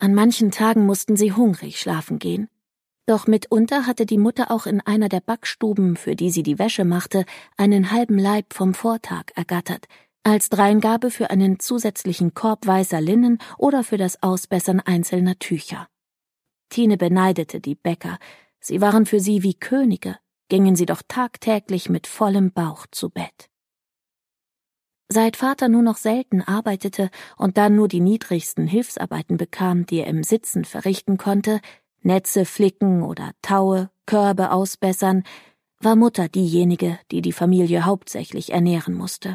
An manchen Tagen mussten sie hungrig schlafen gehen. Doch mitunter hatte die Mutter auch in einer der Backstuben, für die sie die Wäsche machte, einen halben Laib vom Vortag ergattert, als Dreingabe für einen zusätzlichen Korb weißer Linnen oder für das Ausbessern einzelner Tücher. Tine beneidete die Bäcker, sie waren für sie wie Könige, gingen sie doch tagtäglich mit vollem Bauch zu Bett. Seit Vater nur noch selten arbeitete und dann nur die niedrigsten Hilfsarbeiten bekam, die er im Sitzen verrichten konnte, Netze flicken oder Taue, Körbe ausbessern, war Mutter diejenige, die die Familie hauptsächlich ernähren musste.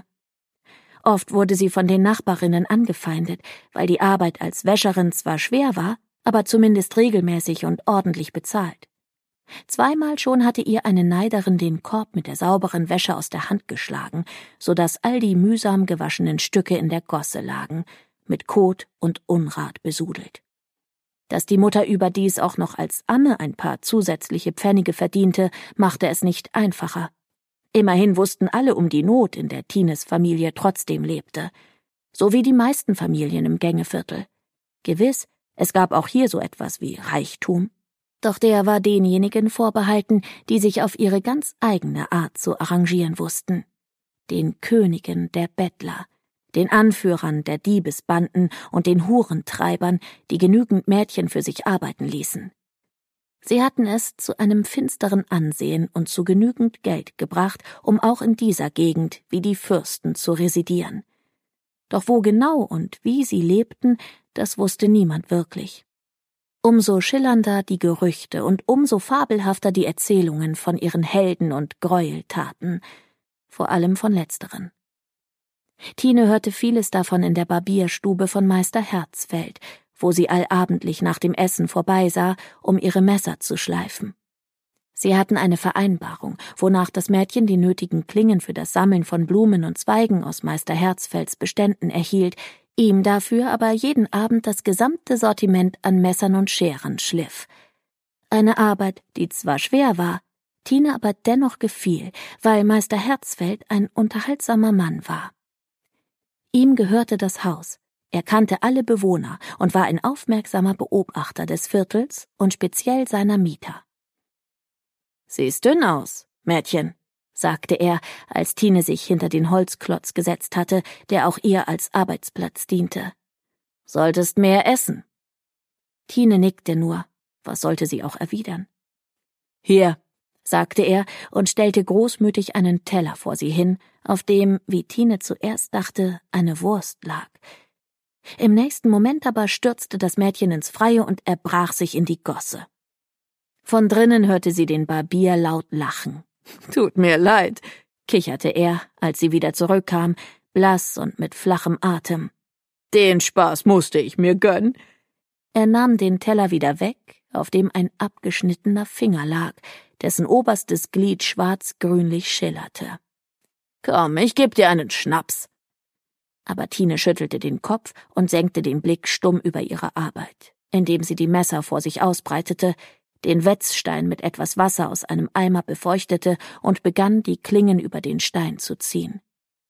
Oft wurde sie von den Nachbarinnen angefeindet, weil die Arbeit als Wäscherin zwar schwer war, aber zumindest regelmäßig und ordentlich bezahlt. Zweimal schon hatte ihr eine Neiderin den Korb mit der sauberen Wäsche aus der Hand geschlagen, so dass all die mühsam gewaschenen Stücke in der Gosse lagen, mit Kot und Unrat besudelt. Dass die Mutter überdies auch noch als Amme ein paar zusätzliche Pfennige verdiente, machte es nicht einfacher. Immerhin wussten alle um die Not, in der Tines Familie trotzdem lebte. So wie die meisten Familien im Gängeviertel. Gewiss, es gab auch hier so etwas wie Reichtum. Doch der war denjenigen vorbehalten, die sich auf ihre ganz eigene Art zu arrangieren wussten. Den Königen der Bettler, den Anführern der Diebesbanden und den Hurentreibern, die genügend Mädchen für sich arbeiten ließen. Sie hatten es zu einem finsteren Ansehen und zu genügend Geld gebracht, um auch in dieser Gegend wie die Fürsten zu residieren. Doch wo genau und wie sie lebten, das wusste niemand wirklich. Umso schillernder die Gerüchte und umso fabelhafter die Erzählungen von ihren Helden und Gräueltaten, vor allem von letzteren. Tine hörte vieles davon in der Barbierstube von Meister Herzfeld, wo sie allabendlich nach dem Essen vorbeisah, um ihre Messer zu schleifen. Sie hatten eine Vereinbarung, wonach das Mädchen die nötigen Klingen für das Sammeln von Blumen und Zweigen aus Meister Herzfelds Beständen erhielt, ihm dafür aber jeden Abend das gesamte Sortiment an Messern und Scheren schliff. Eine Arbeit, die zwar schwer war, Tine aber dennoch gefiel, weil Meister Herzfeld ein unterhaltsamer Mann war. Ihm gehörte das Haus, er kannte alle Bewohner und war ein aufmerksamer Beobachter des Viertels und speziell seiner Mieter. »Siehst dünn aus, Mädchen«, sagte er, als Tine sich hinter den Holzklotz gesetzt hatte, der auch ihr als Arbeitsplatz diente. »Solltest mehr essen.« Tine nickte nur, was sollte sie auch erwidern? »Hier«, sagte er und stellte großmütig einen Teller vor sie hin, auf dem, wie Tine zuerst dachte, eine Wurst lag. Im nächsten Moment aber stürzte das Mädchen ins Freie und erbrach sich in die Gosse. Von drinnen hörte sie den Barbier laut lachen. »Tut mir leid«, kicherte er, als sie wieder zurückkam, blass und mit flachem Atem. »Den Spaß musste ich mir gönnen.« Er nahm den Teller wieder weg, auf dem ein abgeschnittener Finger lag, dessen oberstes Glied schwarz-grünlich schillerte. »Komm, ich geb dir einen Schnaps.« Aber Tine schüttelte den Kopf und senkte den Blick stumm über ihre Arbeit, indem sie die Messer vor sich ausbreitete, den Wetzstein mit etwas Wasser aus einem Eimer befeuchtete und begann, die Klingen über den Stein zu ziehen.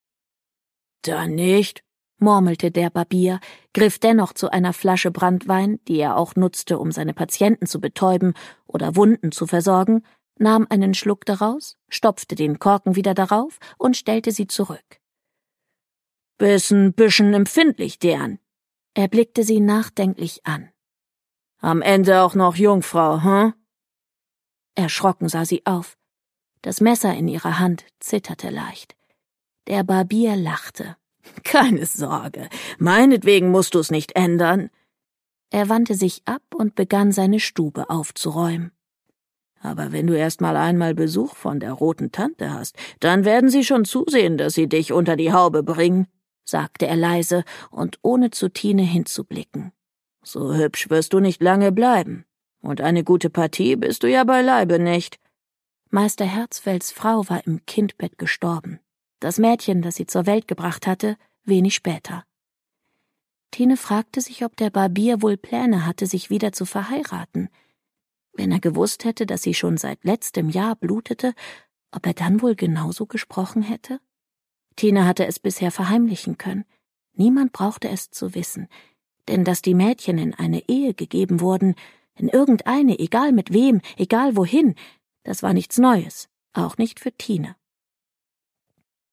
»Da nicht«, murmelte der Barbier, griff dennoch zu einer Flasche Branntwein, die er auch nutzte, um seine Patienten zu betäuben oder Wunden zu versorgen, nahm einen Schluck daraus, stopfte den Korken wieder darauf und stellte sie zurück. »Bist ein bisschen empfindlich, deren.« Er blickte sie nachdenklich an. »Am Ende auch noch Jungfrau, hm?« Erschrocken sah sie auf. Das Messer in ihrer Hand zitterte leicht. Der Barbier lachte. »Keine Sorge, meinetwegen musst du's nicht ändern.« Er wandte sich ab und begann, seine Stube aufzuräumen. »Aber wenn du erst mal einmal Besuch von der roten Tante hast, dann werden sie schon zusehen, dass sie dich unter die Haube bringen«, sagte er leise und ohne zu Tine hinzublicken. »So hübsch wirst du nicht lange bleiben. Und eine gute Partie bist du ja beileibe nicht.« Meister Herzfelds Frau war im Kindbett gestorben. Das Mädchen, das sie zur Welt gebracht hatte, wenig später. Tine fragte sich, ob der Barbier wohl Pläne hatte, sich wieder zu verheiraten. Wenn er gewusst hätte, dass sie schon seit letztem Jahr blutete, ob er dann wohl genauso gesprochen hätte? Tine hatte es bisher verheimlichen können. Niemand brauchte es zu wissen. Denn dass die Mädchen in eine Ehe gegeben wurden, in irgendeine, egal mit wem, egal wohin, das war nichts Neues, auch nicht für Tine.